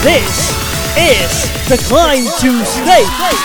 This is The Climb to State.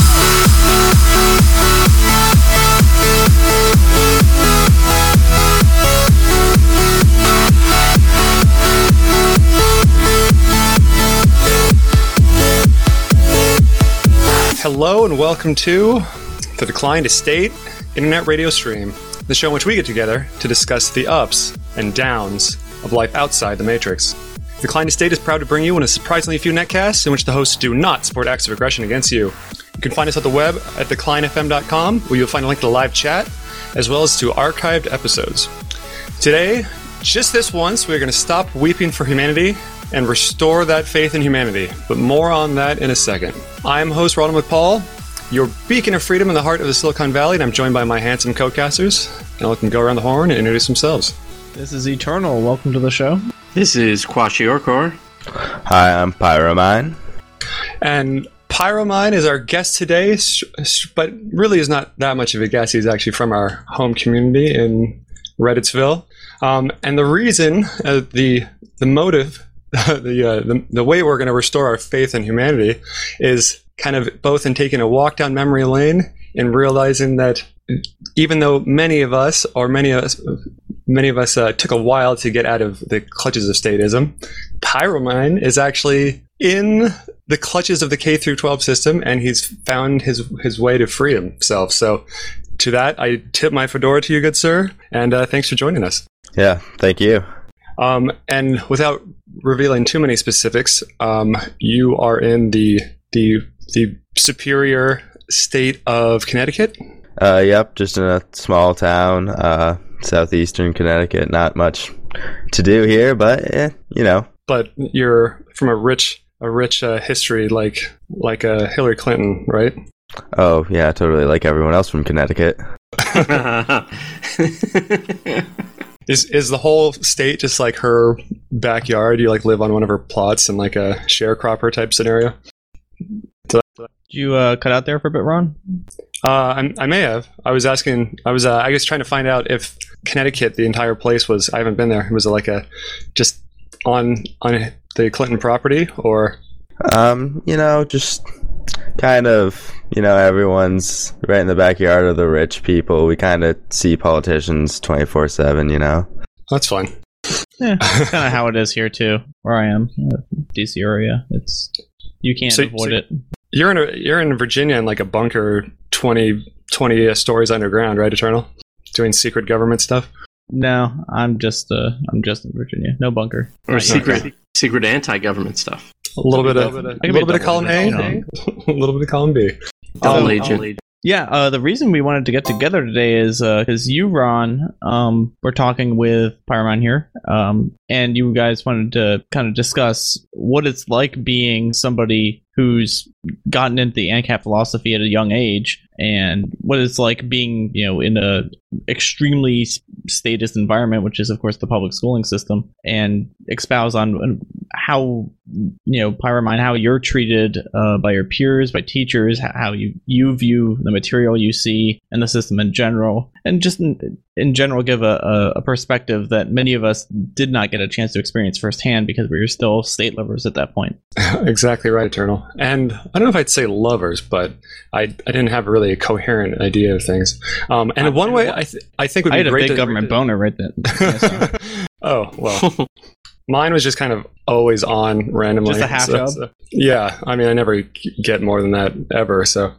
Hello and welcome to The Decline to State Internet Radio Stream, the show in which we get together to discuss the ups and downs of life outside the Matrix. Decline to State is proud to bring you one of surprisingly few netcasts in which the hosts do not support acts of aggression against you. You can find us on the web at declinefm.com, where you'll find a link to the live chat, as well as to archived episodes. Today, just this once, we're going to stop weeping for humanity and restore that faith in humanity, but more on that in a second. I'm host Ronald McPaul, your beacon of freedom in the heart of the Silicon Valley, and I'm joined by my handsome co-casters. And let them go around the horn and introduce themselves. This is Eternal. Welcome to the show. This is Kwashiorkor. Hi, I'm Pyromine. And Pyromine is our guest today, but really is not that much of a guest. He's actually from our home community in Redditsville. And the reason, the motive, the way we're going to restore our faith in humanity is kind of both in taking a walk down memory lane and realizing that even though many of us took a while to get out of the clutches of statism, Pyromine is actually in the clutches of the K through 12 system, and he's found his way to free himself. So to that, I tip my fedora to you, good sir, and thanks for joining us. Yeah, thank you. And without revealing too many specifics, you are in the superior state of Connecticut? Yep, just in a small town, southeastern Connecticut. Not much to do here, but you know. But you're from a rich history, like Hillary Clinton, right? Oh yeah, totally. Like everyone else from Connecticut. Is the whole state just like her backyard? You like live on one of her plots in like a sharecropper type scenario? Did you cut out there for a bit, Ron? I may have. I was I guess trying to find out if Connecticut, the entire place was. I haven't been there. Was it like just on the Clinton property, or? Just kind of. Everyone's right in the backyard of the rich people. We kind of see politicians 24/7. That's fine. Yeah, that's kind of how it is here too, where I am, DC area. You can't avoid it. You're in Virginia in like a bunker 20 stories underground, right, Eternal? Doing secret government stuff? No, I'm just in Virginia. No bunker. Or secret anti-government stuff. A little bit of column A, a little bit of column B. Double agent. Yeah, the reason we wanted to get together today is because you, Ron, were talking with Pyromine here, and you guys wanted to kind of discuss what it's like being somebody who's gotten into the ANCAP philosophy at a young age, and what it's like being, in a extremely statist environment, which is, of course, the public schooling system, and espouse on how, Pyromine, how you're treated by your peers, by teachers, how you view the material you see and the system in general, and just in general give a perspective that many of us did not get a chance to experience firsthand because we were still state lovers at that point. Exactly right, Eternal. And I don't know if I'd say lovers, but I didn't have really a coherent idea of things. And one way I think would be I had great a big government boner right then. Oh, well. Mine was just kind of always on randomly. Just a half job? Yeah, I mean, I never get more than that ever. So,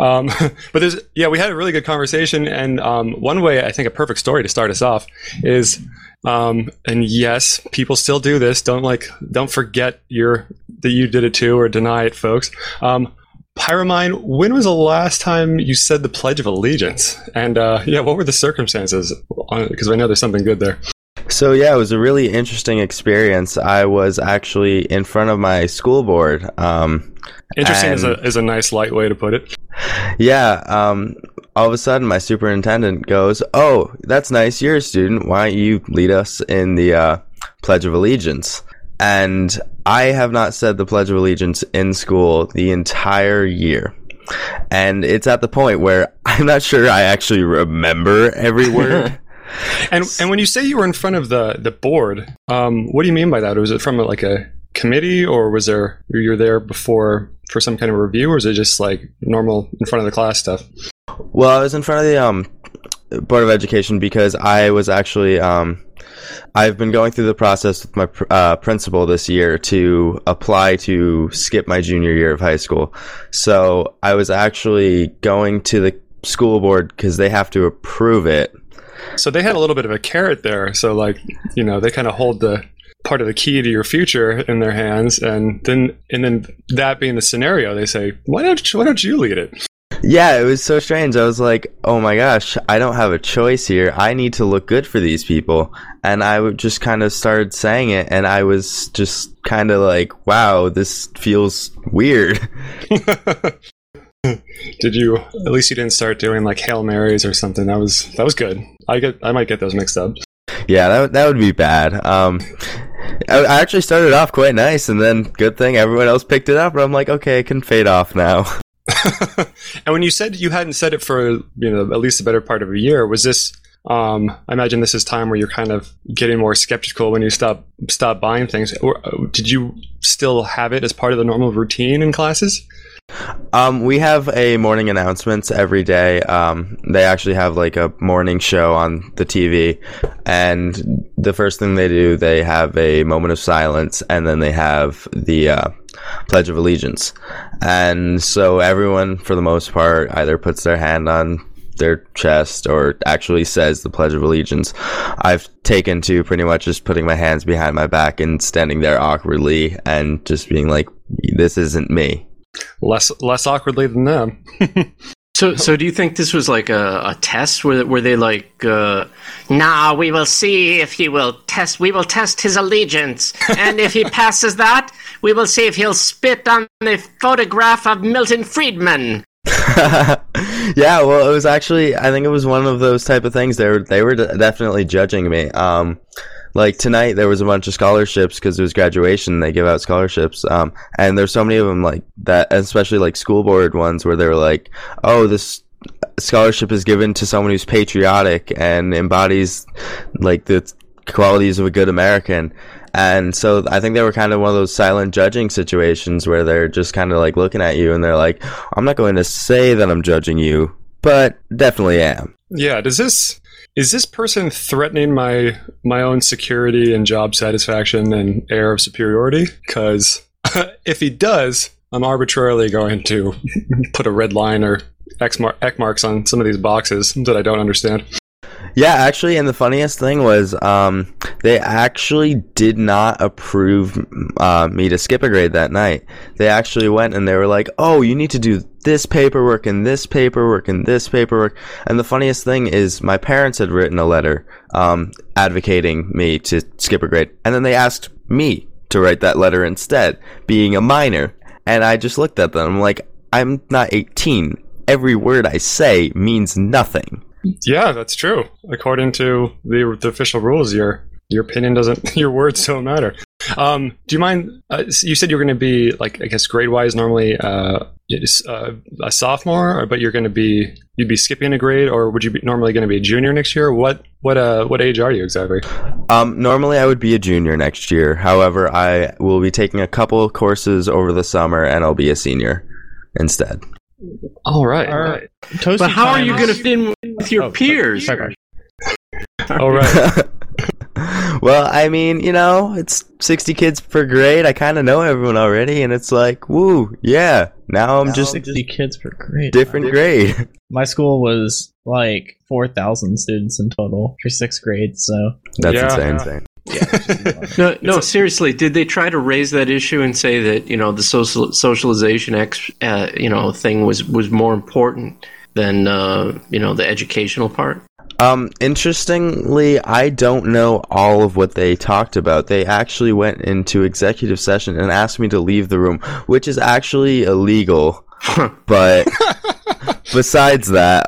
but we had a really good conversation, and one way I think a perfect story to start us off is, and yes, people still do this. Don't forget that you did it too, or deny it, folks. Pyromine, when was the last time you said the Pledge of Allegiance? And what were the circumstances? Because I know there's something good there. So yeah, it was a really interesting experience. I was actually in front of my school board. Interesting is a nice light way to put it. Yeah. All of a sudden, my superintendent goes, "Oh, that's nice. You're a student. Why don't you lead us in the Pledge of Allegiance?" And I have not said the Pledge of Allegiance in school the entire year. And it's at the point where I'm not sure I actually remember every word. And when you say you were in front of the board, what do you mean by that? Was it from like a committee, or was there you were there before for some kind of review, or is it just like normal in front of the class stuff? Well, I was in front of the Board of Education because I was actually I've been going through the process with my principal this year to apply to skip my junior year of high school. So I was actually going to the school board because they have to approve it. So they had a little bit of a carrot there. So like, you know, they kind of hold the part of the key to your future in their hands, and then that being the scenario, they say, why don't you lead it? Yeah, it was so strange. I was like, oh my gosh, I don't have a choice here. I need to look good for these people. And I would just kind of started saying it, and I was just kind of like, wow, this feels weird. Did you, at least you didn't start doing like Hail Marys or something? That was good. I might get those mixed up. Yeah, that would be bad. I actually started off quite nice, and then good thing everyone else picked it up, and I'm like, okay, it can fade off now. And when you said you hadn't said it for, you know, at least the better part of a year, was this, I imagine this is time where you're kind of getting more skeptical when you stop buying things. Or did you still have it as part of the normal routine in classes? We have a morning announcements every day. They actually have like a morning show on the TV, and the first thing they do, they have a moment of silence, and then they have the Pledge of Allegiance. And so everyone, for the most part, either puts their hand on their chest or actually says the Pledge of Allegiance. I've taken to pretty much just putting my hands behind my back and standing there awkwardly and just being like, this isn't me. Less awkwardly than them. So do you think this was like a test? Were they like, now we will see if he will test. We will test his allegiance, and if he passes that, we will see if he'll spit on the photograph of Milton Friedman. Yeah, well, it was actually, I think it was one of those type of things. They were definitely judging me. Like tonight, there was a bunch of scholarships because it was graduation. They give out scholarships, and there's so many of them like that, especially like school board ones where they were like, "Oh, this scholarship is given to someone who's patriotic and embodies like the qualities of a good American." And so I think they were kind of one of those silent judging situations where they're just kind of like looking at you and they're like, "I'm not going to say that I'm judging you, but definitely am." Yeah. Is this person threatening my own security and job satisfaction and air of superiority? Because if he does, I'm arbitrarily going to put a red line or X marks on some of these boxes that I don't understand. Yeah, actually, and the funniest thing was they actually did not approve me to skip a grade that night. They actually went and they were like, oh, you need to do this paperwork and this paperwork and this paperwork. And the funniest thing is my parents had written a letter advocating me to skip a grade. And then they asked me to write that letter instead, being a minor. And I just looked at them. I'm like, I'm not 18. Every word I say means nothing. Yeah, that's true. According to the official rules, your opinion doesn't, your words don't matter. Do you mind? You said you're going to be like, I guess, grade-wise, normally a sophomore, but you'd be skipping a grade, or would you be normally going to be a junior next year? What age are you exactly? Normally I would be a junior next year. However, I will be taking a couple of courses over the summer, and I'll be a senior instead. All right. But how are you going to fit in with your peers? Sorry. All right. Well, I mean, you know, it's 60 kids per grade. I kind of know everyone already, and it's like, woo, yeah. Now I'm just 60 kids per grade. Different grade. My school was like 4,000 students in total for 6th grade, so That's insane. No, seriously, did they try to raise that issue and say that, you know, the socialization thing was more important than the educational part? Interestingly, I don't know all of what they talked about. They actually went into executive session and asked me to leave the room, which is actually illegal. But besides that,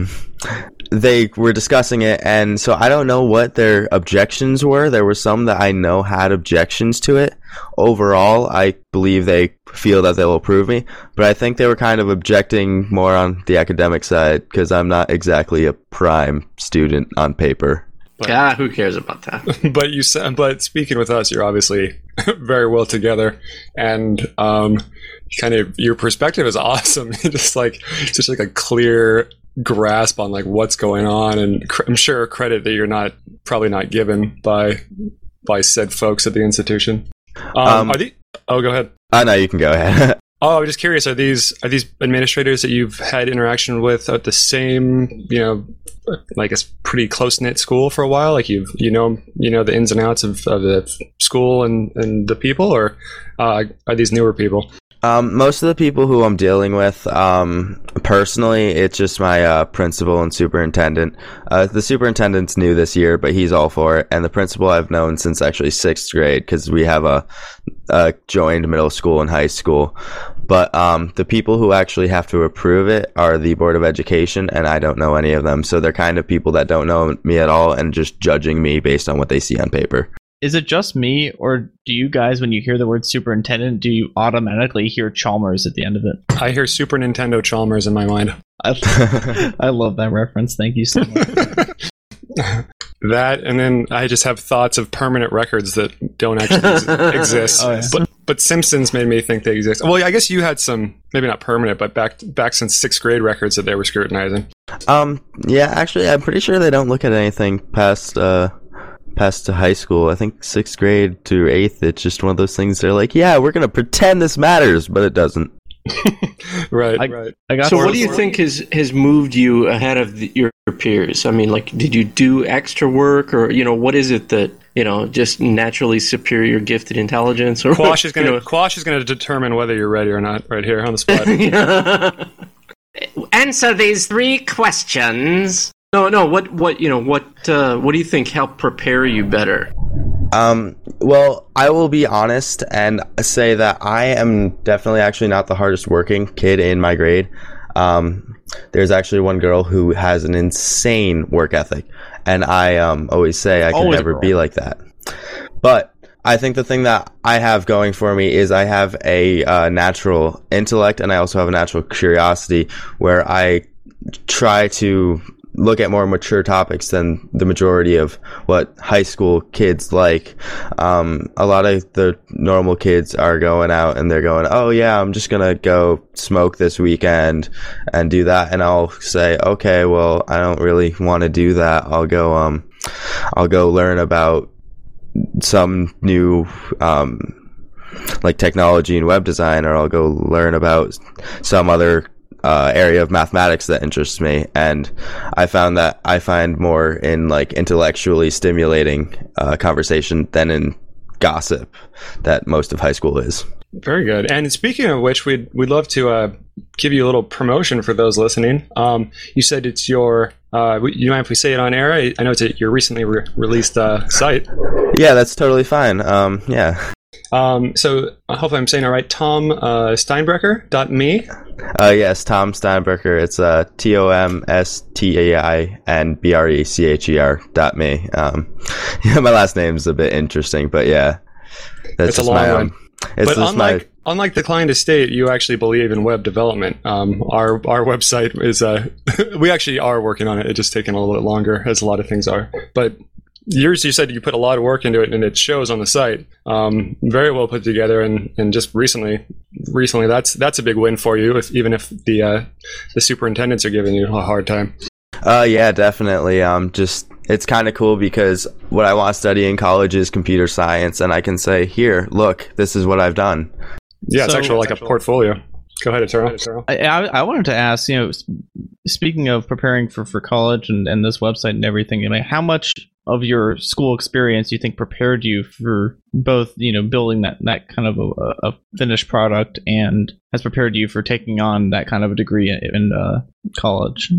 they were discussing it, and so I don't know what their objections were. There were some that I know had objections to it. Overall, I believe they feel that they'll approve me, but I think they were kind of objecting more on the academic side because I'm not exactly a prime student on paper. Who cares about that? But speaking with us, you're obviously very well together, and kind of your perspective is awesome. Just like a clear grasp on like what's going on, and I'm sure credit that you're probably not given by said folks at the institution. Go ahead. No, you can go ahead. I'm just curious. Are these administrators that you've had interaction with at the same, like a pretty close knit school for a while? Like you know the ins and outs of the school and the people, or are these newer people? Most of the people who I'm dealing with, personally, it's just my principal and superintendent. The superintendent's new this year, but he's all for it. And the principal I've known since actually 6th grade, because we have a joined middle school and high school. But the people who actually have to approve it are the Board of Education, and I don't know any of them. So they're kind of people that don't know me at all and just judging me based on what they see on paper. Is it just me, or do you guys, when you hear the word superintendent, do you automatically hear Chalmers at the end of it? I hear Super Nintendo Chalmers in my mind. I love that reference. Thank you so much. That, and then I just have thoughts of permanent records that don't actually exist. Oh, yeah. But Simpsons made me think they exist. Well, I guess you had some, maybe not permanent, but back since 6th grade records that they were scrutinizing. Yeah, actually, I'm pretty sure they don't look at anything past to high school. I think 6th grade to 8th, it's just one of those things. They're like, yeah, we're gonna pretend this matters, but it doesn't. Right. So what do you think has moved you ahead of your peers? I mean, like, did you do extra work, or what is it that just naturally superior gifted intelligence? Or Quash is gonna determine whether you're ready or not right here on the spot. Answer these 3 questions. No. What do you think helped prepare you better? Well, I will be honest and say that I am definitely actually not the hardest working kid in my grade. There's actually one girl who has an insane work ethic, and I always say I could never be like that. But I think the thing that I have going for me is I have a natural intellect, and I also have a natural curiosity where I try to look at more mature topics than the majority of what high school kids like. A lot of the normal kids are going out and they're going, oh yeah, I'm just gonna go smoke this weekend and do that. And I'll say, okay, well, I don't really want to do that. I'll go learn about some new like technology and web design, or I'll go learn about some other area of mathematics that interests me. And I found that I find more in like intellectually stimulating conversation than in gossip that most of high school is. Very good. And speaking of which, we'd love to give you a little promotion for those listening. You said it's your, you mind if we say it on air? I know it's your recently released site. Yeah, that's totally fine. Yeah. So hopefully I'm saying it right. Tom Steinbrecher.me. Yes, Tom Steinbrecher. It's TOMSTAINBRECHER.me. Yeah, my last name's a bit interesting, but yeah, that's it's a long one. But unlike the Klein Estate, you actually believe in web development. Our website is we actually are working on it. It's just taking a little bit longer, as a lot of things are. But yours, you said you put a lot of work into it, and it shows on the site. Very well put together, and just recently, that's a big win for you. Even if the superintendents are giving you a hard time. Yeah, definitely. It's kind of cool because what I want to study in college is computer science, and I can say, here, look, this is what I've done. Yeah, it's actually like a portfolio. Go ahead, Eternal. I wanted to ask, speaking of preparing for college and this website and everything, how much of your school experience you think prepared you for both, building that kind of a finished product, and has prepared you for taking on that kind of a degree in college?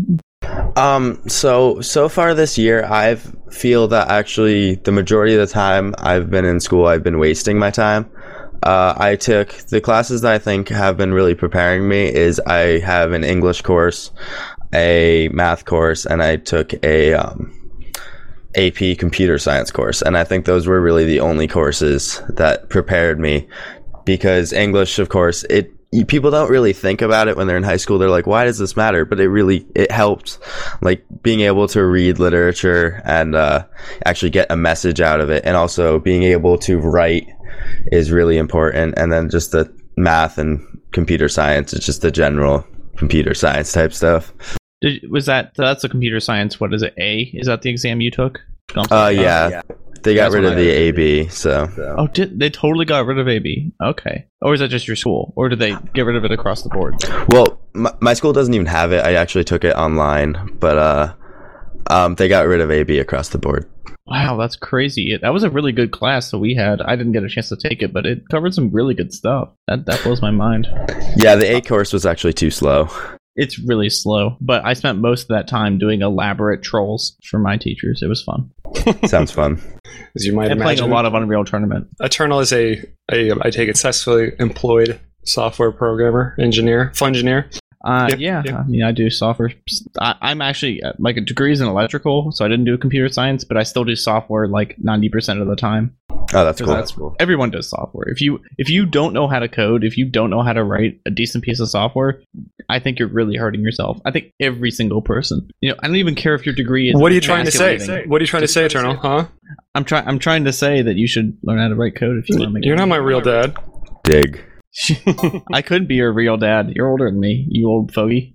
So far this year, I feel that actually the majority of the time I've been in school, I've been wasting my time. I took the classes that I think have been really preparing me is I have an English course, a math course, and I took a AP computer science course. And I think those were really the only courses that prepared me, because English, of course, people don't really think about it when they're in high school. They're like, why does this matter? But it helps, like being able to read literature and actually get a message out of it, and also being able to write is really important. And then just the math and computer science, it's just the general computer science type stuff. That's a computer science, what is it, A? Is that the exam you took? Yeah. They got That's rid what of I the did. AB, so. Oh, they totally got rid of AB? Okay. Or is that just your school? Or did they get rid of it across the board? Well, my school doesn't even have it. I actually took it online, but they got rid of AB across the board. Wow, that's crazy. That was a really good class that we had. I didn't get a chance to take it, but it covered some really good stuff. That blows my mind. Yeah, the A course was actually too slow. It's really slow, but I spent most of that time doing elaborate trolls for my teachers. It was fun. Sounds fun. As you might And playing imagine, a lot of Unreal Tournament. Eternal is I take it, successfully employed software programmer, engineer, fungineer. Yeah, I mean, I do software. I'm actually, my degree is in electrical, so I didn't do computer science, but I still do software like 90% of the time. Oh, that's cool. Cool. Everyone does software. If you don't know how to code, if you don't know how to write a decent piece of software, I think you're really hurting yourself. I think every single person. I don't even care if your degree is. What are you trying to say? emasculating. What are you trying to say, Eternal? Huh? I'm trying to say that you should learn how to write code if you want to make. You're not my real dad. Dig. I could be your real dad. You're older than me, you old fogey.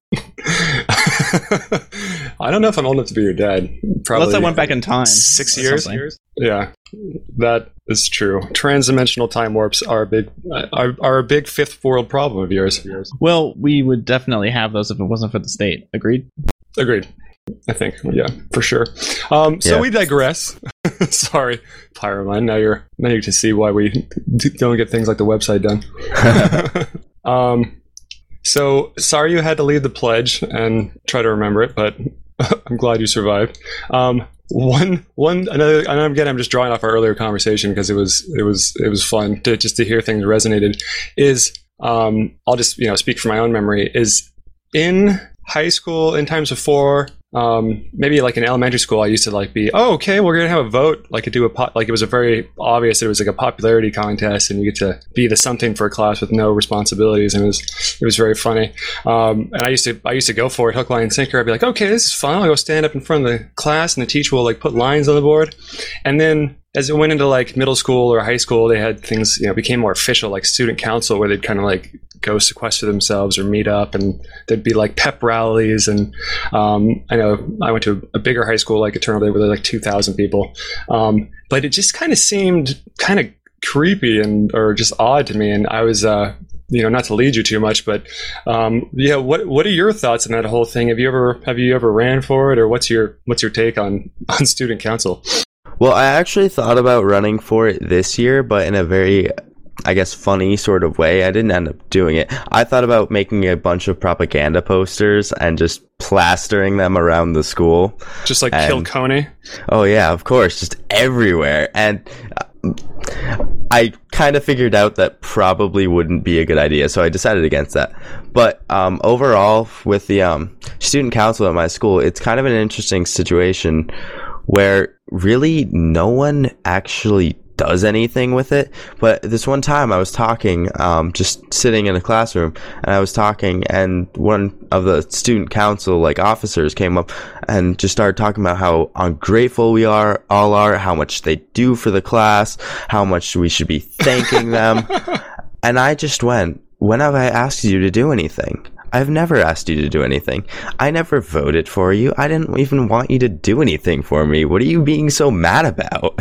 I don't know if I'm old enough to be your dad. Probably. Unless I went back in time. 6 or years? something. Yeah, that is true. Transdimensional time warps are a big fifth world problem of yours. Well, we would definitely have those if it wasn't for the state. Agreed? Agreed. I think, yeah, for sure. So Yeah. we digress. Sorry, Pyromine. Now you can see why we don't get things like the website done. So sorry you had to leave the pledge and try to remember it, but I'm glad you survived. Another, and again, I'm just drawing off our earlier conversation because it was fun to hear things resonated. Is I'll just speak from my own memory. Is in high school, in times before, maybe like in elementary school, I used to be, oh, okay, we're gonna have a vote, it was a very obvious, it was like a popularity contest, and you get to be the something for a class with no responsibilities, and it was very funny. And I used to go for it, hook, line, and sinker. I'd be like, okay, this is fun. I'll go stand up in front of the class, and the teacher will put lines on the board, and then as it went into middle school or high school, they had things, became more official, like student council, where they'd kind of go sequester themselves or meet up, and there'd be pep rallies. And I know I went to a bigger high school like Eternal Day, where there were 2,000 people. But it just kind of seemed kind of creepy or just odd to me. And I was, not to lead you too much, but what are your thoughts on that whole thing? Have you ever ran for it, or what's your take on student council? Well, I actually thought about running for it this year, but in a very, I guess, funny sort of way. I didn't end up doing it. I thought about making a bunch of propaganda posters and just plastering them around the school. Just kill Coney? Oh, yeah, of course. Just everywhere. And I kind of figured out that probably wouldn't be a good idea, so I decided against that. But overall, with the student council at my school, it's kind of an interesting situation where really no one actually does anything with it. But this one time I was talking, just sitting in a classroom, and I was talking, and one of the student council officers came up and just started talking about how ungrateful we all are, how much they do for the class, how much we should be thanking them. And I just went, when have I asked you to do anything? I've never asked you to do anything. I never voted for you. I didn't even want you to do anything for me. What are you being so mad about?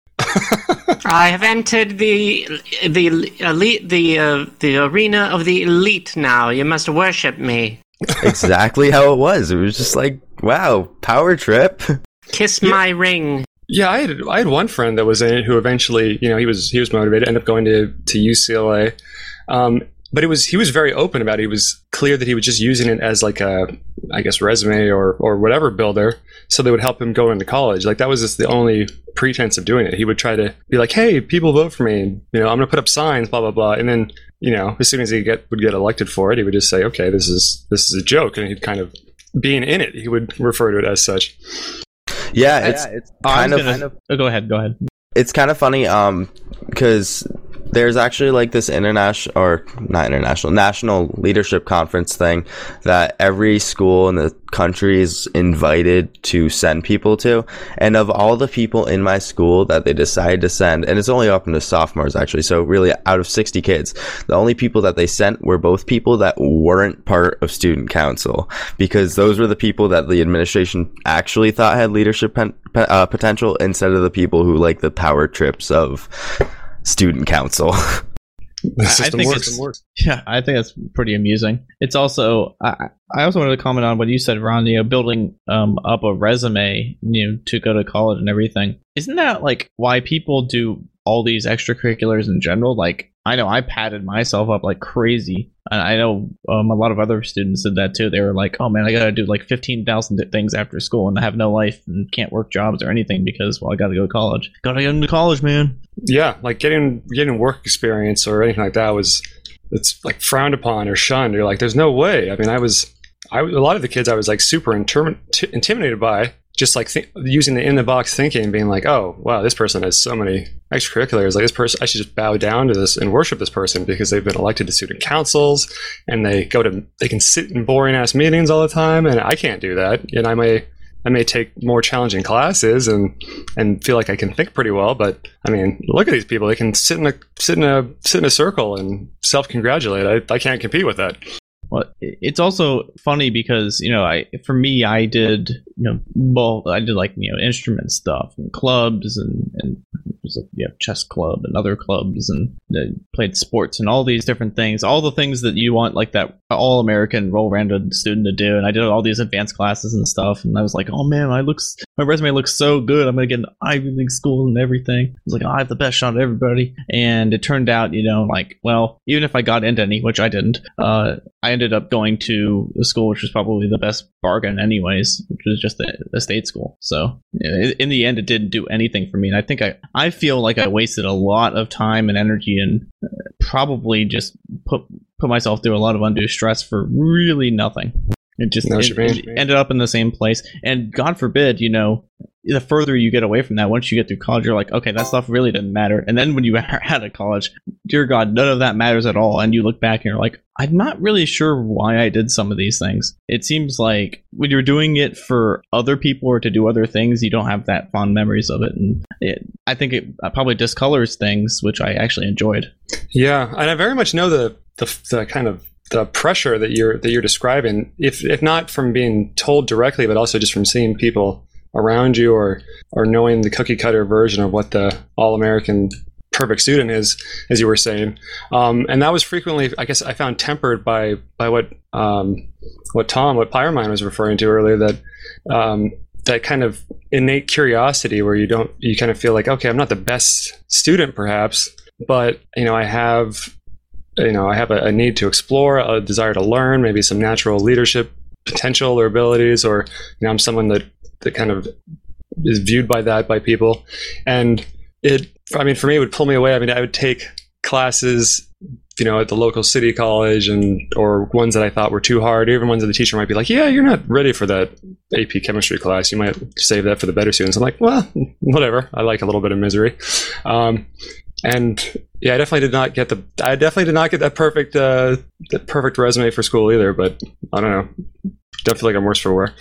I have entered the elite, the arena of the elite now. You must worship me. Exactly how it was. It was just wow, power trip. Kiss my ring. Yeah, I had one friend that was in it who eventually, he was motivated, ended up going to UCLA. But he was very open about it. He was clear that he was just using it as a resume or whatever builder, so they would help him go into college. That was just the only pretense of doing it. He would try to be like, hey, people vote for me. I'm going to put up signs, blah, blah, blah. And then, as soon as he would get elected for it, he would just say, okay, this is a joke. And he'd kind of, being in it, he would refer to it as such. Yeah, it's kind of. Oh, go ahead. It's kind of funny, because there's actually like this national leadership conference thing that every school in the country is invited to send people to. And of all the people in my school that they decided to send, and it's only open to sophomores actually, so really out of 60 kids, the only people that they sent were both people that weren't part of student council, because those were the people that the administration actually thought had leadership potential, instead of the people who like the power trips of student council. The system think works and works. Yeah, I think that's pretty amusing. It's also, I also wanted to comment on what you said, Ron, building up a resume, to go to college and everything. Isn't that like why people do all these extracurriculars in general? Like, I know I padded myself up like crazy. And I know a lot of other students did that too. They were like, oh man, I gotta do like 15,000 things after school and I have no life and can't work jobs or anything because, well, I gotta go to college. Gotta get into college, man. Yeah, like getting work experience or anything like that it's like frowned upon or shunned. You're like, there's no way. I mean, a lot of the kids I was like super intimidated by, just like using the in the box thinking, being like, oh wow, this person has so many extracurriculars. Like, this person, I should just bow down to this and worship this person because they've been elected to student councils and they can sit in boring ass meetings all the time, and I can't do that. And I may take more challenging classes and feel like I can think pretty well, but I mean, look at these people. They can sit in a circle and self-congratulate. I can't compete with that. Well, it's also funny because, I did like, instrument stuff and clubs and chess club and other clubs, and played sports and all these different things, all the things that you want like that all-American well-rounded student to do. And I did all these advanced classes and stuff, and I was like, oh man, my resume looks so good. I'm gonna get an Ivy League school and everything. I was like, oh, I have the best shot at everybody. And it turned out, like, well, even if I got into any, which I didn't, I ended up going to a school which was probably the best bargain anyways, which was just a state school. So in the end, it didn't do anything for me. And I think I feel like I wasted a lot of time and energy and probably just put myself through a lot of undue stress for really nothing. It ended up in the same place. And God forbid, the further you get away from that, once you get through college, you're like, okay, that stuff really didn't matter. And then when you are out of college, dear God, none of that matters at all. And you look back and you're like, I'm not really sure why I did some of these things. It seems like when you're doing it for other people or to do other things, you don't have that fond memories of it. And I think it probably discolors things, which I actually enjoyed. Yeah, and I very much know the kind of the pressure that you're describing, if not from being told directly, but also just from seeing people around you or knowing the cookie cutter version of what the all-American perfect student is, as you were saying. And that was frequently, I guess, I found tempered by what Pyromine was referring to earlier, that kind of innate curiosity where you kind of feel like, okay, I'm not the best student perhaps, but I have a need to explore, a desire to learn, maybe some natural leadership potential or abilities, or I'm someone that kind of is viewed by people. And for me, it would pull me away. I mean, I would take classes, at the local city college or ones that I thought were too hard, even ones that the teacher might be like, yeah, you're not ready for that AP chemistry class. You might save that for the better students. I'm like, well, whatever. I like a little bit of misery. And yeah, I definitely did not get that perfect resume for school either, but I don't know. Don't feel like I'm worse for wear.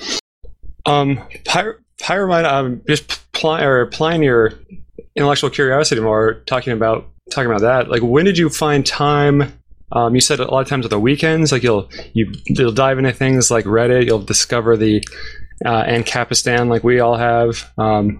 Pyromine, just applying your intellectual curiosity more, talking about that. Like, when did you find time? You said a lot of times on the weekends, like you'll dive into things like Reddit. You'll discover the Ancapistan, like we all have.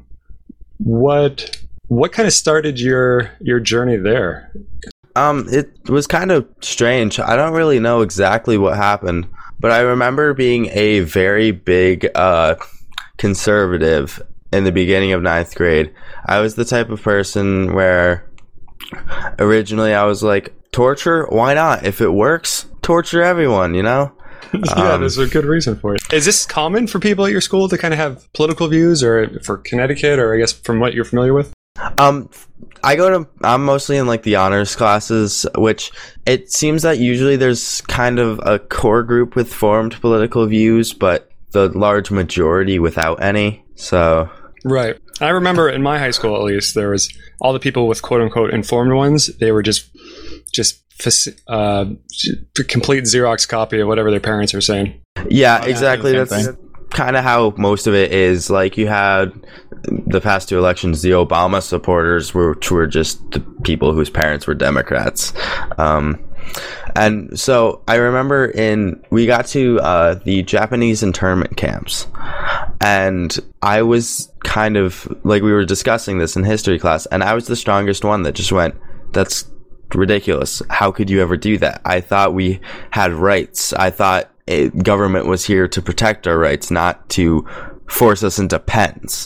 What kind of started your journey there? It was kind of strange. I don't really know exactly what happened, but I remember being a very big conservative in the beginning of 9th grade. I was the type of person where originally I was like, torture? Why not? If it works, torture everyone, Yeah, there's a good reason for it. Is this common for people at your school to kind of have political views, or for Connecticut, or I guess from what you're familiar with? I'm mostly in like the honors classes, which it seems that usually there's kind of a core group with formed political views, but the large majority without any. So Right. I remember in my high school, at least, there was all the people with quote unquote informed ones. They were just complete Xerox copy of whatever their parents are saying. Yeah, exactly. same That's thing. kind of how most of it is. Like, you had the past 2 elections, the Obama supporters, which were just the people whose parents were Democrats. And so I remember we got to the Japanese internment camps, and I was kind of like, we were discussing this in history class, and I was the strongest one that just went, that's ridiculous. How could you ever do that? I thought we had rights. I thought government was here to protect our rights, not to force us into pens.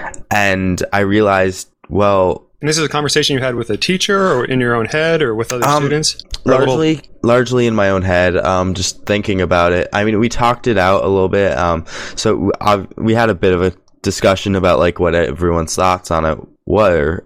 And I realized, well, And this is a conversation you had with a teacher or in your own head or with other students? Largely in my own head, just thinking about it. I mean, we talked it out a little bit. So we had a bit of a discussion about like what everyone's thoughts on it were.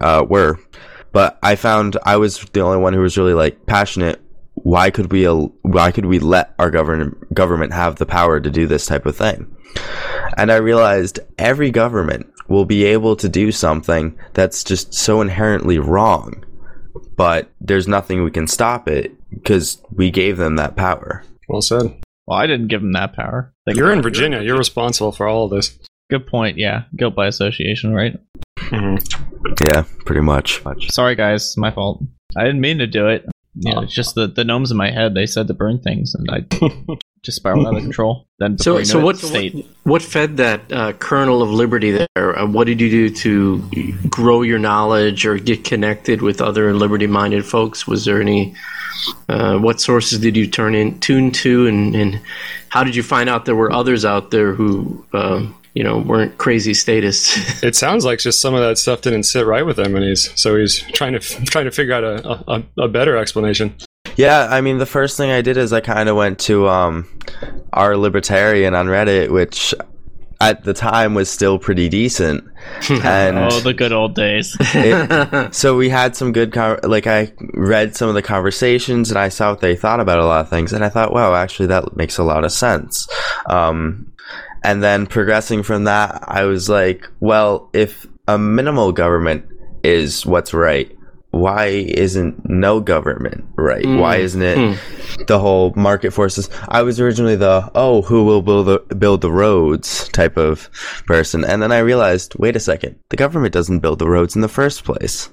But I found I was the only one who was really like passionate. Why could we let our government have the power to do this type of thing? And I realized every government will be able to do something that's just so inherently wrong, but there's nothing we can stop it because we gave them that power. Well said. Well, I didn't give them that power. You're in Virginia. You're responsible for all of this. Good point. Yeah, guilt by association, right? Mm-hmm. Yeah, pretty much. Sorry, guys, it's my fault. I didn't mean to do it. Yeah, it's just the gnomes in my head. They said to burn things, and I just spiraled out of control. Then, So what fed that kernel of liberty there? What did you do to grow your knowledge or get connected with other liberty-minded folks? Was there any? What sources did you tune to, and how did you find out there were others out there who weren't crazy statists? It sounds like just some of that stuff didn't sit right with him, and he's trying to figure out a better explanation. Yeah, I mean, the first thing I did is I kind of went to our libertarian on Reddit, which at the time was still pretty decent. And the good old days. So we had some good I read some of the conversations, and I saw what they thought about a lot of things, and I thought, wow, actually that makes a lot of sense. And then progressing from that, I was like, well, if a minimal government is what's right, why isn't no government right? Why isn't it the whole market forces? I was originally who will build the roads type of person. And then I realized, wait a second, the government doesn't build the roads in the first place.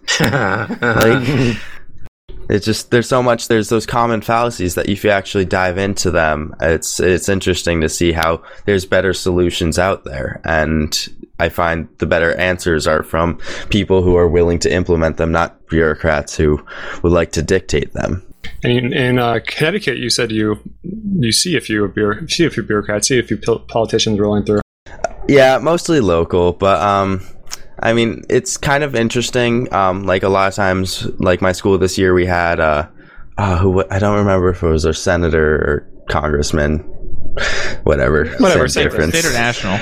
It's just, there's those common fallacies that if you actually dive into them, it's interesting to see how there's better solutions out there. And I find the better answers are from people who are willing to implement them, not bureaucrats who would like to dictate them. And in Connecticut, you said you see a few bureaucrats, see a few politicians rolling through. Yeah, mostly local, but I mean, it's kind of interesting. Like a lot of times, like my school this year, we had I don't remember if it was a senator or congressman, whatever, same difference. State or national?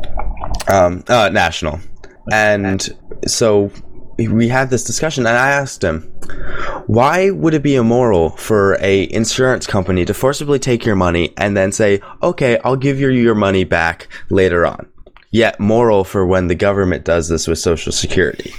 National. And so we had this discussion, and I asked him, why would it be immoral for a insurance company to forcibly take your money and then say, okay, I'll give you your money back later on? Yet moral for when the government does this with Social Security.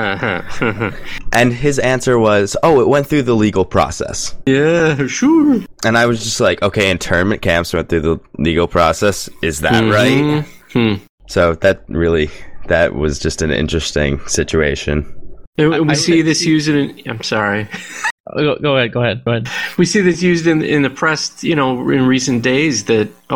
And his answer was, it went through the legal process. Yeah, sure. And I was just like, okay, internment camps went through the legal process. Is that right? So that was just an interesting situation. We see this used in... I'm sorry. Go ahead. We see this used in the press, in recent days that, the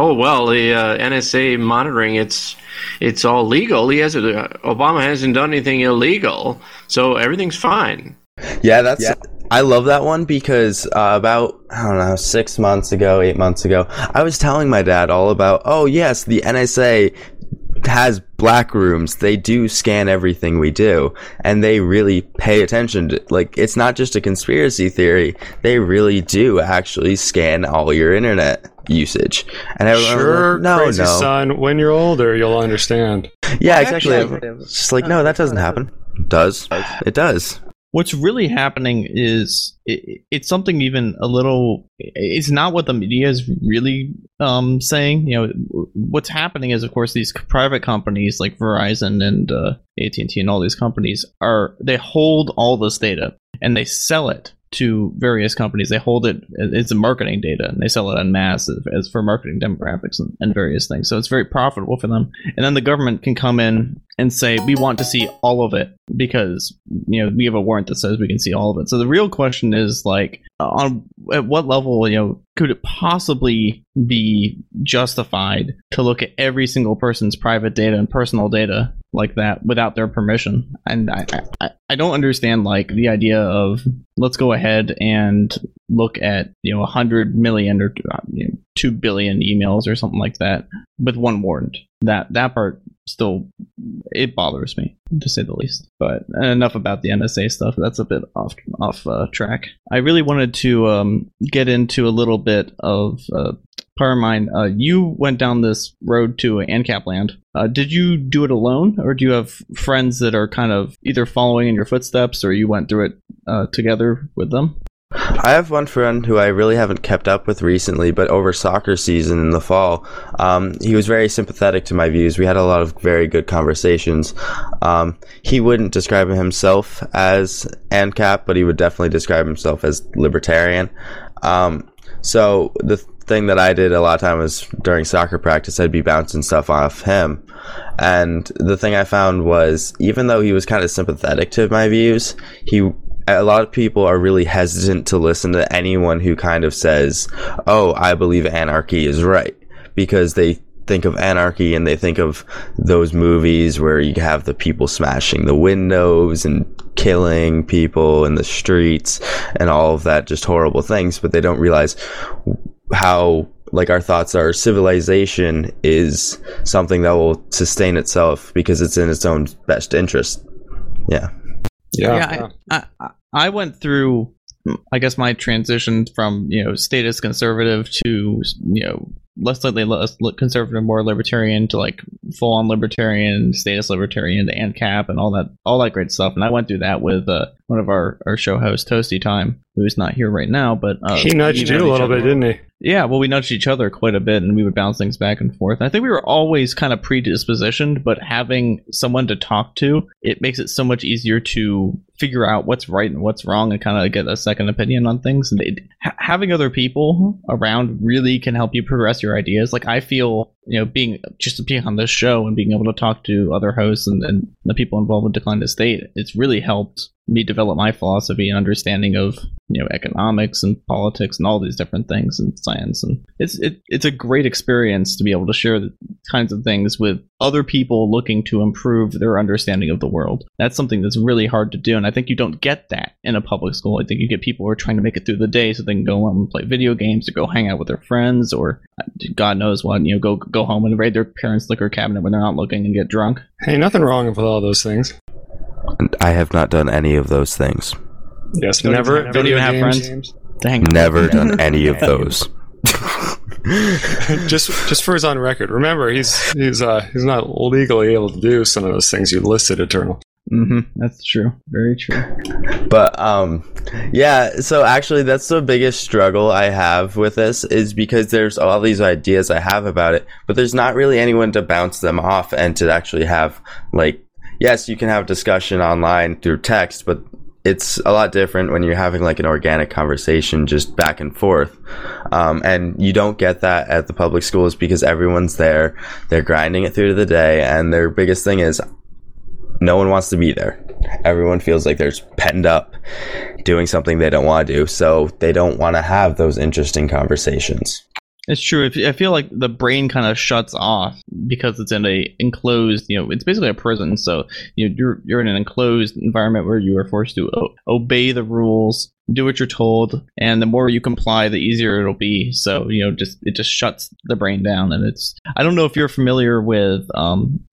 NSA monitoring, it's all legal. Obama hasn't done anything illegal, so everything's fine. Yeah, I love that one because about, 8 months ago, I was telling my dad all about, yes, the NSA has black rooms. They do scan everything we do, and they really pay attention to, it's not just a conspiracy theory. They really do actually scan all your internet usage. And I was like, crazy son, when you're older, you'll understand. Yeah, exactly. It's just like, no, that doesn't happen. It does. what's really happening is it's something even a little. It's not what the media is really saying. You know, what's happening is, of course, these private companies like Verizon and AT&T and all these companies they hold all this data and they sell it to various companies. They hold it, it's a marketing data, and they sell it en masse as for marketing demographics and various things. So it's very profitable for them. And then the government can come in and say, we want to see all of it because, you know, we have a warrant that says we can see all of it. So the real question is, like, at what level, you know, could it possibly be justified to look at every single person's private data and personal data like that without their permission? And I don't understand, like, the idea of let's go ahead and look at, you know, 100 million or 2 billion emails or something like that with one warrant. That part still, it bothers me, to say the least. But enough about the NSA stuff. That's a bit off track. I really wanted to get into a little bit of Parmine. You went down this road to ANCAP land. Did you do it alone, or do you have friends that are kind of either following in your footsteps, or you went through it together with them? I have one friend who I really haven't kept up with recently, but over soccer season in the fall, he was very sympathetic to my views. We had a lot of very good conversations. He wouldn't describe himself as ANCAP, but he would definitely describe himself as libertarian. So the thing that I did a lot of time was during soccer practice, I'd be bouncing stuff off him. And the thing I found was, even though he was kind of sympathetic to my views, a lot of people are really hesitant to listen to anyone who kind of says, oh, I believe anarchy is right, because they think of anarchy and they think of those movies where you have the people smashing the windows and killing people in the streets and all of that, just horrible things, but they don't realize how, like, our thoughts are. Civilization is something that will sustain itself because it's in its own best interest. I went through, I guess, my transition from, you know, status conservative to, you know, less conservative, more libertarian, to like full on libertarian, status libertarian, to ANCAP and all that great stuff. And I went through that with one of our show hosts, Toasty Time, who's not here right now, but he nudged you a little bit, didn't he? Yeah, well, we nudged each other quite a bit, and we would bounce things back and forth. I think we were always kind of predispositioned, but having someone to talk to, it makes it so much easier to figure out what's right and what's wrong and kind of get a second opinion on things. And having other people around really can help you progress your ideas. Like, I feel, you know, being on this show and being able to talk to other hosts and the people involved with Decline to State, it's really helped me develop my philosophy and understanding of, you know, economics and politics and all these different things and science. And it's a great experience to be able to share the kinds of things with other people looking to improve their understanding of the world. That's something that's really hard to do, and I think you don't get that in a public school. I think you get people who are trying to make it through the day so they can go home and play video games or go hang out with their friends, or God knows what, you know, go home and raid their parents' liquor cabinet when they're not looking and get drunk. Hey, nothing wrong with all those things. I have not done any of those things. Yes, don't even have friends. Dang. Never done any of those. just for his on record. Remember, he's not legally able to do some of those things you listed, Eternal. That's true. Very true. But yeah, so actually that's the biggest struggle I have with this, is because there's all these ideas I have about it, but there's not really anyone to bounce them off and to actually have, like, yes, you can have discussion online through text, but it's a lot different when you're having like an organic conversation just back and forth. And you don't get that at the public schools because everyone's there. They're grinding it through the day, and their biggest thing is no one wants to be there. Everyone feels like they're penned up doing something they don't want to do, so they don't want to have those interesting conversations. It's true. I feel like the brain kind of shuts off because it's in a enclosed, you know, it's basically a prison. So, you know, you're in an enclosed environment where you are forced to obey the rules, do what you're told, and the more you comply, the easier it'll be. So, you know, it just shuts the brain down. And I don't know if you're familiar with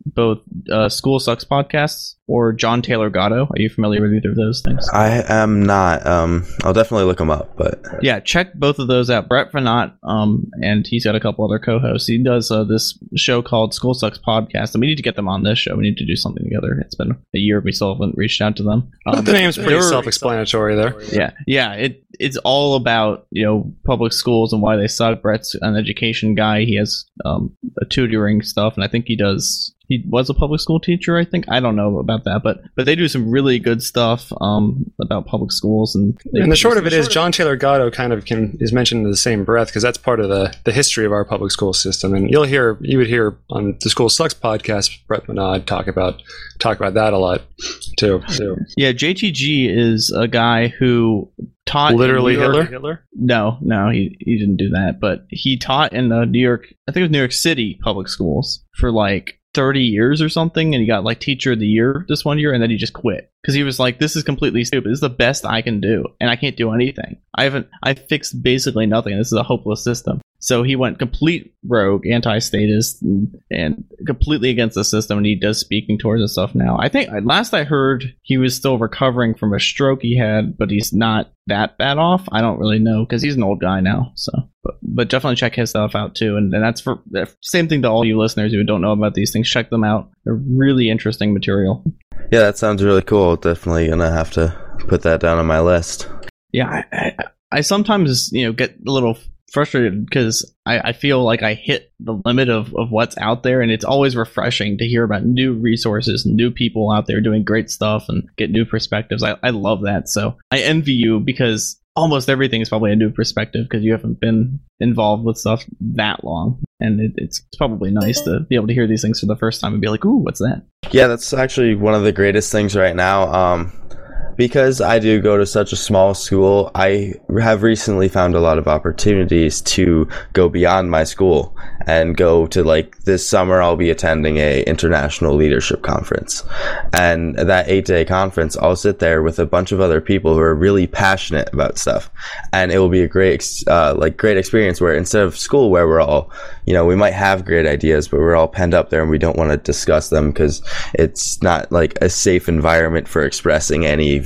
both School Sucks podcasts or John Taylor Gatto. Are you familiar with either of those things? I am not. I'll definitely look him up, but Yeah, check both of those out. Brett Venat, and he's got a couple other co-hosts. He does this show called School Sucks Podcast, and we need to get them on this show. We need to do something together. It's been a year. We still haven't reached out to them. The name's pretty self-explanatory there. Yeah. It's all about, public schools and why they suck. Brett's an education guy. He has a tutoring stuff, and I think he was a public school teacher, I think. I don't know about that, but they do some really good stuff about public schools. And the short of it is, John Taylor Gatto kind of is mentioned in the same breath because that's part of the history of our public school system. And you would hear on the School Sucks podcast, Brett Menard talk about that a lot too. Yeah, JTG is a guy who taught literally Hitler? No, he didn't do that, but he taught in New York City public schools for like 30 years or something, and he got like teacher of the year this one year, and then he just quit because he was like, this is completely stupid. This is the best I can do, and I can't do anything. I fixed basically nothing. This is a hopeless system. So he went complete rogue, anti-statist, and completely against the system, and he does speaking tours and stuff now. I think last I heard he was still recovering from a stroke he had, but he's not that bad off. I don't really know because he's an old guy now. So, but definitely check his stuff out too. And that's for same thing to all you listeners who don't know about these things. Check them out. They're really interesting material. yeah, that sounds really cool. Definitely gonna have to put that down on my list. Yeah, I sometimes get a little frustrated because I feel like I hit the limit of what's out there, and it's always refreshing to hear about new resources and new people out there doing great stuff and get new perspectives. I love that. So I envy you because almost everything is probably a new perspective because you haven't been involved with stuff that long. And it's probably nice to be able to hear these things for the first time and be like, ooh, what's that? Yeah, that's actually one of the greatest things right now. Because I do go to such a small school, I have recently found a lot of opportunities to go beyond my school and go to, like, this summer I'll be attending a international leadership conference. And that 8-day conference, I'll sit there with a bunch of other people who are really passionate about stuff. And it will be a great experience where instead of school where we're all, we might have great ideas, but we're all penned up there and we don't want to discuss them because it's not like a safe environment for expressing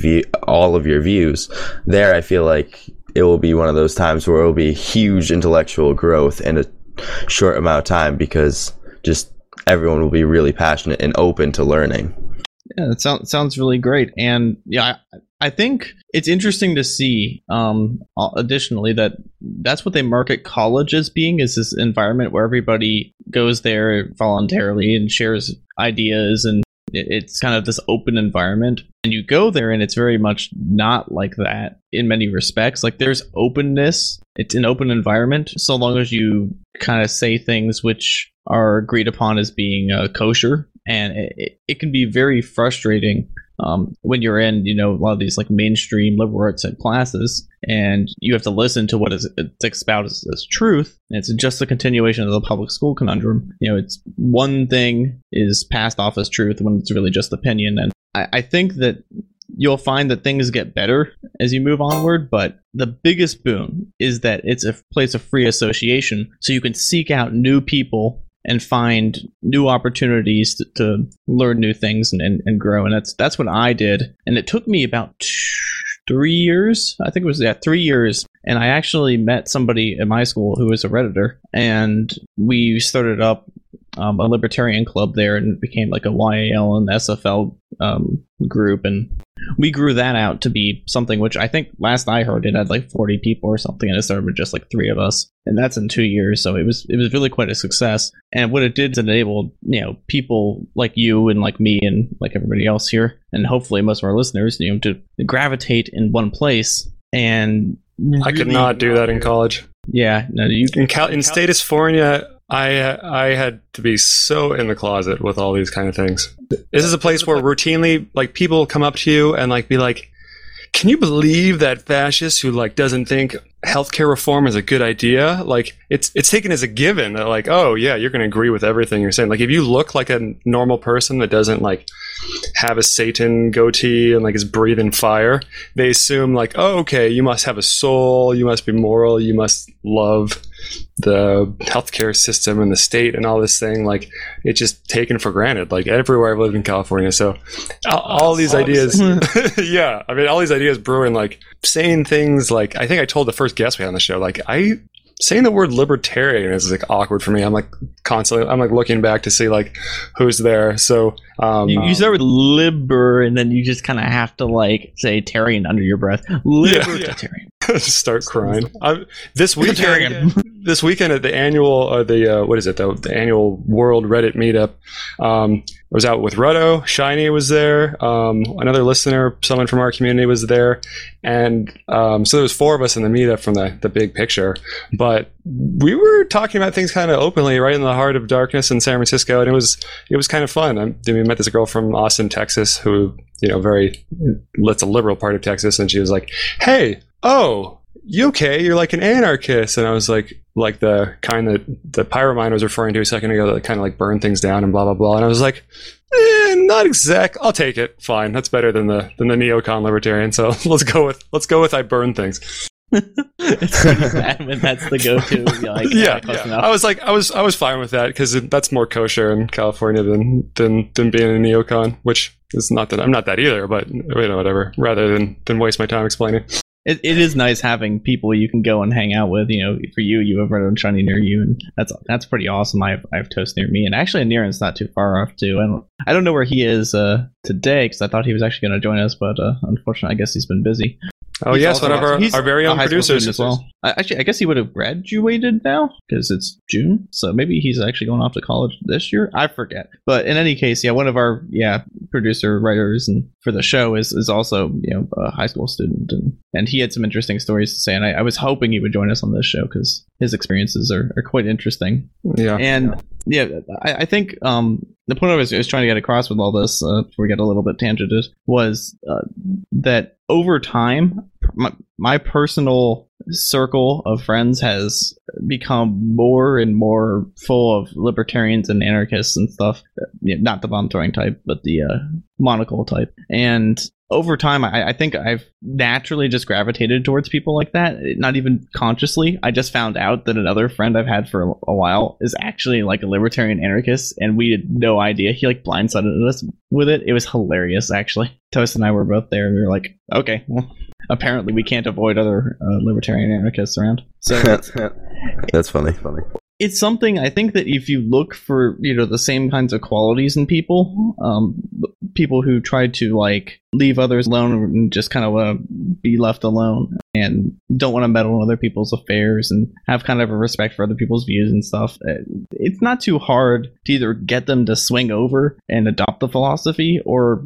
all of your views. There, I feel like it will be one of those times where it will be huge intellectual growth in a short amount of time because just everyone will be really passionate and open to learning. Yeah, that sounds really great. And yeah, I think it's interesting to see, additionally, that's what they market college as being, is this environment where everybody goes there voluntarily and shares ideas, and it's kind of this open environment. And you go there and it's very much not like that in many respects. Like, there's openness. It's an open environment so long as you kind of say things which are agreed upon as being kosher. And it can be very frustrating when you're in, a lot of these like mainstream liberal arts classes, and you have to listen to what is espoused as truth. And it's just a continuation of the public school conundrum. It's one thing is passed off as truth when it's really just opinion. And I think that you'll find that things get better as you move onward, but the biggest boon is that it's a place of free association, so you can seek out new people and find new opportunities to learn new things and grow. And that's what I did. And it took me about 3 years. I think it was 3 years. And I actually met somebody at my school who was a Redditor, and we started up a libertarian club there, and it became like a YAL and SFL group, and we grew that out to be something which I think last I heard it had like 40 people or something, and it started with just like 3 of us, and that's in 2 years. So it was really quite a success. And what it did is enable people like you and like me and like everybody else here, and hopefully most of our listeners, to gravitate in one place. And really, I could not do that in college. Yeah, no, in Status-Fornia, I had to be so in the closet with all these kind of things. This is a place where routinely, like, people come up to you and like be like, "Can you believe that fascist who like doesn't think healthcare reform is a good idea?" Like, it's taken as a given that, like, oh yeah, you're going to agree with everything you're saying. Like, if you look like a normal person that doesn't like have a Satan goatee and like is breathing fire, they assume like, oh, okay, you must have a soul, you must be moral, you must love the healthcare system and the state and all this thing. Like, it's just taken for granted, like everywhere I've lived in California. So all these ideas, yeah, I mean, all these ideas brewing, like saying things like, I think I told the first guest we had on the show, like saying the word libertarian is like awkward for me. I'm like constantly, I'm like looking back to see like who's there. So you start with liber, and then you just kind of have to like say Tarian under your breath. Libertarian. Just start crying. This weekend at the annual, the annual World Reddit meetup, I was out with Ruddo. Shiny was there. Another listener, someone from our community was there. And so there was 4 of us in the meetup from the big picture. But we were talking about things kind of openly right in the heart of darkness in San Francisco. And it was kind of fun. We met this girl from Austin, Texas, who, that's a liberal part of Texas. And she was like, hey, oh, you okay? You're like an anarchist. And I was like the kind that the Pyromine was referring to a second ago, that kind of like burn things down and blah, blah, blah. And I was like, not exact. I'll take it. Fine. That's better than the neocon libertarian. So let's go with I burn things. It's pretty bad when that's the go-to. Like, yeah. I was fine with that because that's more kosher in California than being a neocon, which is not that I'm not that either, but whatever. Rather than waste my time explaining. It is nice having people you can go and hang out with. For you have Ruddo and Shiny near you, and that's pretty awesome. I have Toast near me, and actually Niren's not too far off too. I don't know where he is today because I thought he was actually going to join us, but unfortunately, I guess he's been busy. Oh, yes, one of our very own producers as well. Actually, I guess he would have graduated now because it's June, so maybe he's actually going off to college this year. I forget, but in any case, one of our producer writers and for the show is also a high school student, and he had some interesting stories to say, and I was hoping he would join us on this show because his experiences are quite interesting. Yeah, and I think the point I was trying to get across with all this, before we get a little bit tangented, was that over time, my personal circle of friends has become more and more full of libertarians and anarchists and stuff. Not the bomb throwing type, but the monocle type. And over time, I think I've naturally just gravitated towards people like that, not even consciously. I just found out that another friend I've had for a while is actually like a libertarian anarchist, and we had no idea. He like blindsided us with it. It was hilarious, actually. Toast and I were both there, and we were like, okay, well, apparently we can't avoid other libertarian anarchists around. So that's funny. It's something I think that if you look for, the same kinds of qualities in people, people who try to like leave others alone and just kind of want to be left alone and don't want to meddle in other people's affairs and have kind of a respect for other people's views and stuff, it's not too hard to either get them to swing over and adopt the philosophy or,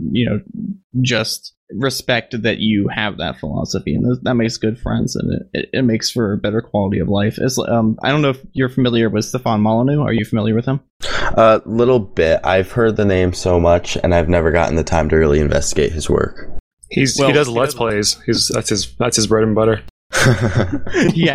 just respect that you have that philosophy, and that makes good friends, and it makes for a better quality of life. I don't know if you're familiar with Stefan Molyneux. Are you familiar with him? A little bit. I've heard the name so much, and I've never gotten the time to really investigate his work. He does Let's Plays. That's his bread and butter. He's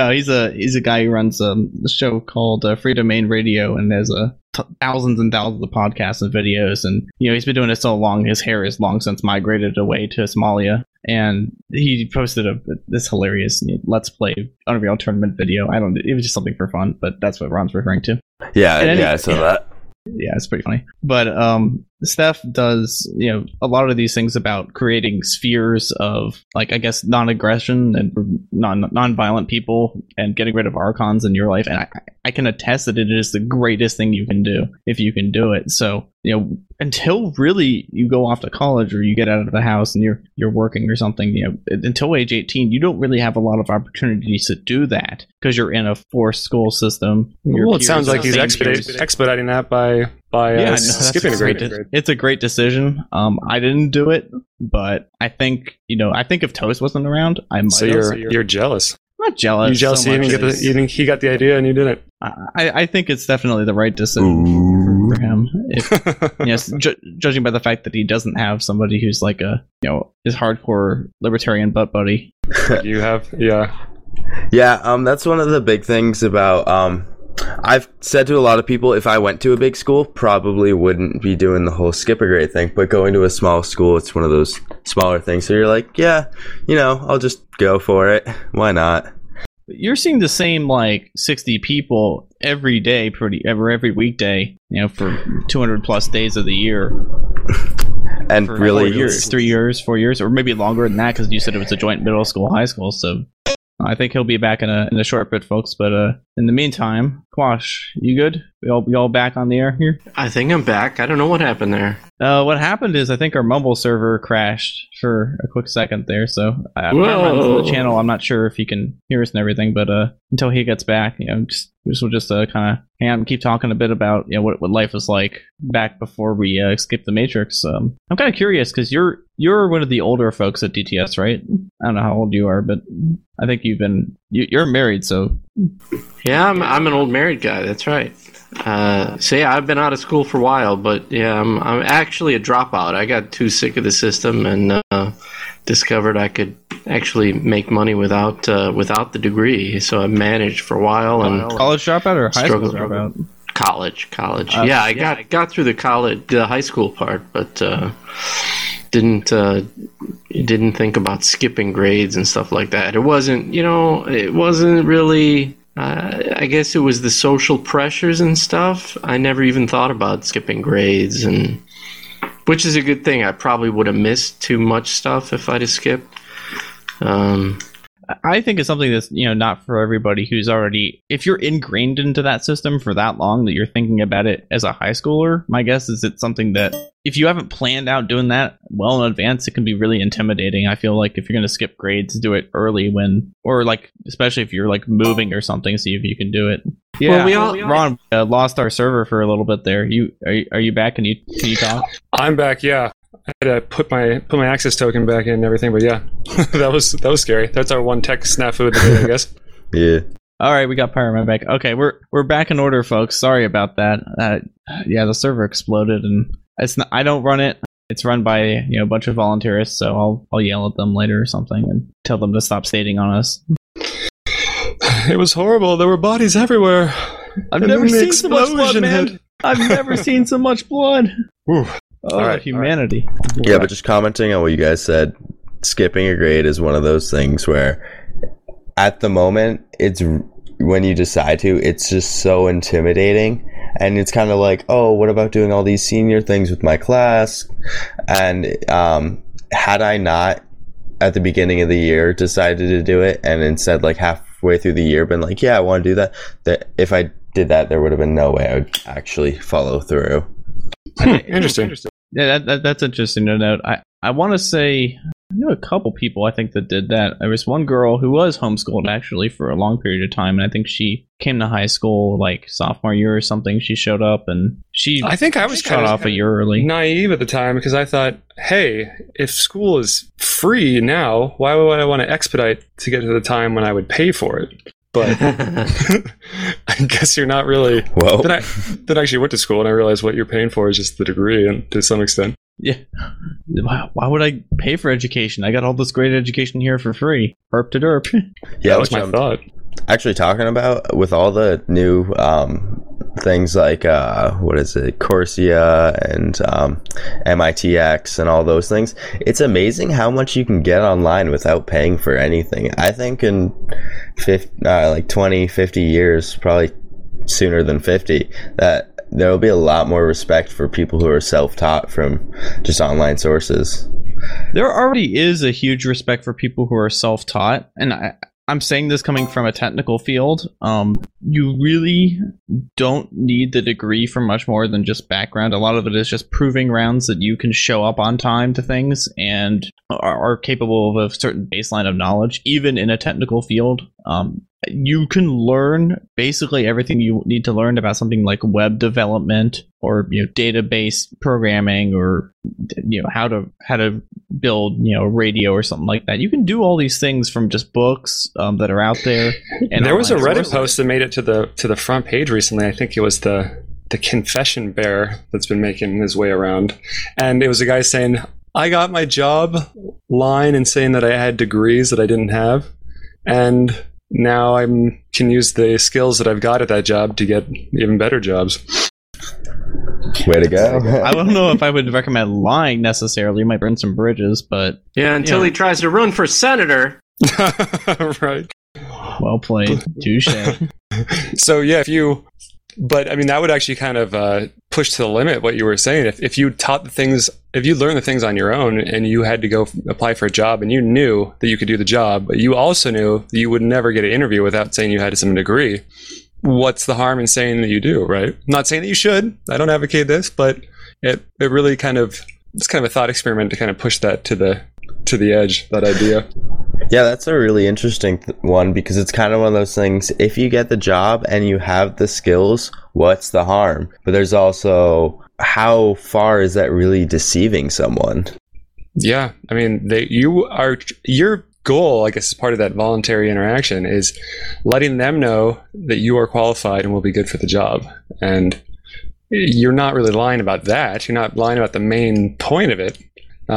a guy who runs a show called Free Domain Radio, and there's thousands and thousands of podcasts and videos, and he's been doing it so long his hair is long since migrated away to Somalia, and he posted this hilarious Let's Play Unreal Tournament video. It was just something for fun, but that's what Ron's referring to. I saw that. Yeah, it's pretty funny. But Steph does, a lot of these things about creating spheres of, like, I guess, non-aggression and non-violent people and getting rid of archons in your life. And I can attest that it is the greatest thing you can do if you can do it. So, until really you go off to college or you get out of the house and you're working or something, until age 18, you don't really have a a lot of opportunities to do that because you're in a forced school system. Well, it sounds like he's expediting that by skipping a grade. It's a great decision. I didn't do it, but I think if Toast wasn't around, I might. So you're jealous. I'm not jealous. You're jealous. So you think he got the idea and you didn't. I think it's definitely the right decision for him. Judging by the fact that he doesn't have somebody who's like his hardcore libertarian butt buddy. You have, yeah. Yeah, that's one of the big things about I've said to a lot of people, if I went to a big school, probably wouldn't be doing the whole skip a grade thing. But going to a small school, it's one of those smaller things. So you're like, yeah, I'll just go for it. Why not? You're seeing the same like 60 people every day, every weekday, for 200 plus days of the year. And For really, 4 years, 3 years, 4 years, or maybe longer than that, because you said it was a joint middle school, high school. So I think he'll be back in a short bit, folks. But in the meantime, Quash, you good? We all back on the air here? I think I'm back. I don't know what happened there. What happened is I think our Mumble server crashed for a quick second there. So I'm on the channel. I'm not sure if he can hear us and everything, but until he gets back, we'll just kind of hang out and keep talking a bit about what life was like back before we escaped the Matrix. I'm kind of curious because you're one of the older folks at DTS, right? I don't know how old you are, but I think you're married, so Yeah, I'm an old married guy. That's right. So yeah, I've been out of school for a while, but yeah, I'm actually a dropout. I got too sick of the system and discovered I could actually make money without the degree. So I managed for a while and college dropout or high school dropout? College. Yeah, I got through the high school part, but didn't think about skipping grades and stuff like that. It wasn't really. I guess it was the social pressures and stuff. I never even thought about skipping grades, and which is a good thing. I probably would have missed too much stuff if I'd have skipped. I think it's something that's not for everybody who's already. If you're ingrained into that system for that long that you're thinking about it as a high schooler, my guess is it's something that if you haven't planned out doing that well in advance, it can be really intimidating. I feel like if you're going to skip grades, do it early especially if you're like moving or something, see if you can do it. Yeah, Ron lost our server for a little bit there. Are you back? Can you talk? I'm back. Yeah. I had to put my access token back in and everything, but yeah, that was scary. That's our one tech snafu of the day, I guess. Yeah. All right, we got Pyroman back. Okay, we're back in order, folks. Sorry about that. Yeah, the server exploded, and I don't run it. It's run by a bunch of volunteerists, so I'll yell at them later or something and tell them to stop stating on us. It was horrible. There were bodies everywhere. I've never seen so much blood, man. I've never seen so much blood. Ooh. Oh, right, humanity. Yeah, but just commenting on what you guys said, skipping a grade is one of those things where at the moment, it's when you decide to, it's just so intimidating. And it's kind of like, oh, what about doing all these senior things with my class? And had I not, at the beginning of the year, decided to do it, and instead, like halfway through the year, been like, yeah, I want to do that if I did that, there would have been no way I would actually follow through. Interesting. Yeah, that's interesting to note. I want to say I knew a couple people I think that did that. There was one girl who was homeschooled actually for a long period of time, and I think she came to high school like sophomore year or something. She showed up and I think I was cut off a year early. Naive at the time because I thought, hey, if school is free now, why would I want to expedite to get to the time when I would pay for it? But I guess you're not really. Well, then I actually went to school and I realized what you're paying for is just the degree, and to some extent. Yeah. Why would I pay for education? I got all this great education here for free. Herp to derp. Yeah, that was my thought. Actually, talking about with all the new things like Coursera and MITx and all those things, it's amazing how much you can get online without paying for anything. I think in 20, 50 years, probably sooner than 50, that there will be a lot more respect for people who are self-taught from just online sources. There already is a huge respect for people who are self-taught, and I'm saying this coming from a technical field. You really don't need the degree for much more than just background. A lot of it is just proving rounds that you can show up on time to things and are capable of a certain baseline of knowledge, even in a technical field. You can learn basically everything you need to learn about something like web development or database programming or how to build radio or something like that. You can do all these things from just books that are out there. And there was a Reddit post that made it to the front page recently. I think it was the confession bear that's been making his way around, and it was a guy saying, "I got my job line and saying that I had degrees that I didn't have, and now I'm can use the skills that I've got at that job to get even better jobs. Way to go. I don't know if I would recommend lying necessarily. You might burn some bridges, but Yeah, until he tries to run for senator. Right. well played. Touche. So yeah, but I mean, that would actually kind of push to the limit what you were saying. If you if you learned the things on your own and you had to go apply for a job and you knew that you could do the job, but you also knew that you would never get an interview without saying you had some degree, what's the harm in saying that you do, right? I'm not saying that you should. I don't advocate this, but it really it's kind of a thought experiment to kind of push that to the edge, that idea. Yeah, that's a really interesting one because it's kind of one of those things. If you get the job and you have the skills, what's the harm? But there's also, how far is that really deceiving someone? Yeah, I mean, your goal, I guess, as part of that voluntary interaction is letting them know that you are qualified and will be good for the job. And you're not really lying about that. You're not lying about the main point of it.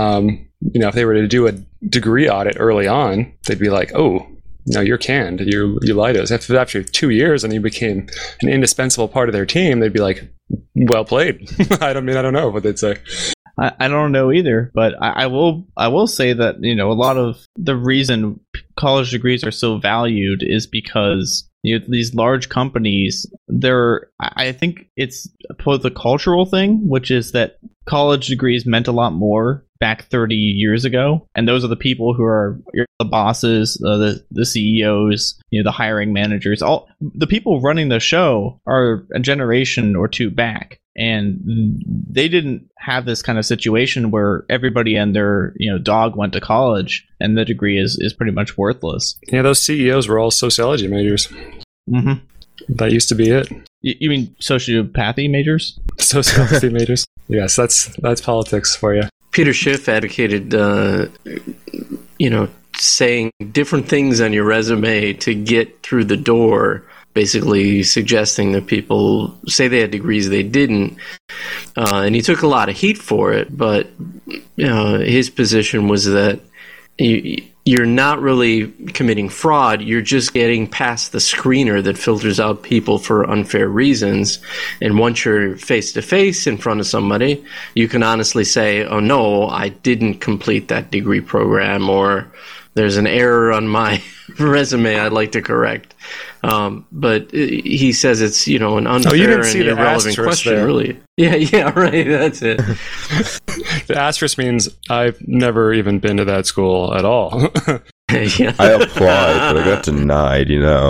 If they were to do a degree audit early on, they'd be like, "Oh, no, you're canned. You lied to us." After 2 years and you became an indispensable part of their team, they'd be like, "Well played." I don't know what they'd say. I don't know either, but I will say that a lot of the reason college degrees are so valued is because these large companies, I think it's both a cultural thing, which is that college degrees meant a lot more back 30 years ago, and those are the people who are the bosses, the CEOs, the hiring managers. All the people running the show are a generation or two back, and they didn't have this kind of situation where everybody and their dog went to college and the degree is pretty much worthless. Yeah, those CEOs were all sociology majors. Mm-hmm. That used to be it. You mean sociopathy majors? Sociology majors. Yes, that's politics for you. Peter Schiff advocated, saying different things on your resume to get through the door, basically suggesting that people say they had degrees they didn't. And he took a lot of heat for it, but his position was that you're not really committing fraud. You're just getting past the screener that filters out people for unfair reasons. And once you're face-to-face in front of somebody, you can honestly say, "Oh, no, I didn't complete that degree program," or "There's an error on my resume I'd like to correct." But he says it's, an unfair and irrelevant question, there. Really. Yeah, right, that's it. The asterisk means I've never even been to that school at all. Yeah. I applied, but I got denied,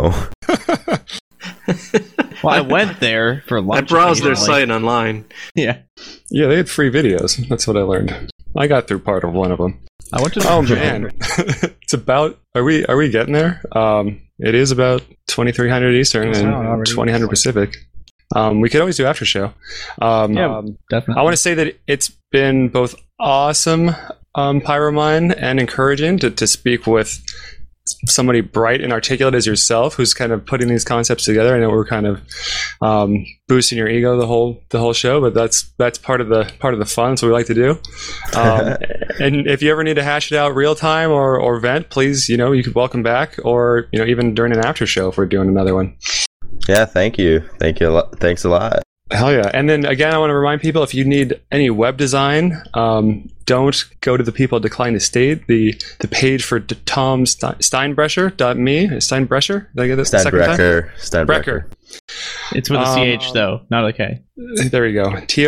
Well, I went there for lunch. I browsed their site online. Yeah. Yeah, they had free videos. That's what I learned. I got through part of one of them. I went to. Oh man, it's about. Are we getting there? It is about 2300 Eastern and 2000 Pacific. We could always do after show. Yeah, definitely. I want to say that it's been both awesome, Pyromine, and encouraging to speak with somebody bright and articulate as yourself, who's kind of putting these concepts together. I know we're kind of boosting your ego the whole show, but that's part of the fun. That's what we like to do. And if you ever need to hash it out real time or vent, please, you could welcome back, or even during an after show if we're doing another one. Yeah, thank you a lot. Thanks a lot. Hell yeah. And then again, I want to remind people, if you need any web design, don't go to the people at Decline to State. The page for Tom Steinbrecher.me. Steinbrecher? Did I get this? Steinbrecher. It's with a CH though, not a K. There you go.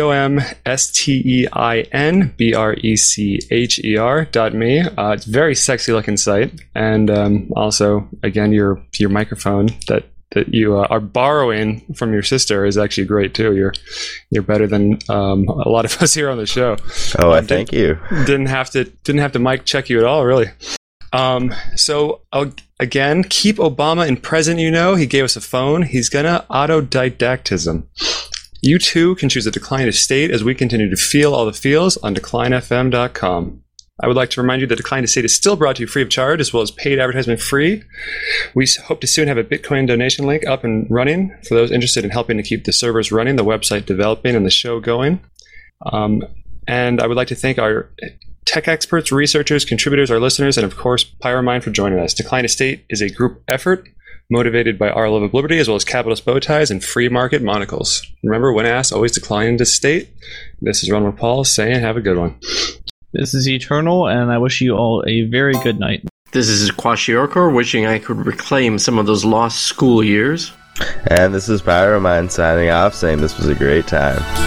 TOMSTEINBRECHER.me. It's a very sexy looking site. And also, again, your microphone that you are borrowing from your sister is actually great too. You're better than a lot of us here on the show. Oh, thank you. Didn't have to mic check you at all, really. So again, keep Obama in present. He gave us a phone. He's gonna autodidactism. You too can choose a Decline to State as we continue to feel all the feels on DeclineFM.com. I would like to remind you that Decline to State is still brought to you free of charge, as well as paid advertisement free. We hope to soon have a Bitcoin donation link up and running for those interested in helping to keep the servers running, the website developing, and the show going. And I would like to thank our tech experts, researchers, contributors, our listeners, and of course, Pyromine for joining us. Decline to State is a group effort motivated by our love of liberty, as well as capitalist bow ties and free market monocles. Remember, when asked, always decline to state. This is Ron Paul saying, have a good one. This is Eternal, and I wish you all a very good night. This is Kwashiorkor, wishing I could reclaim some of those lost school years. And this is Pyromine signing off, saying this was a great time.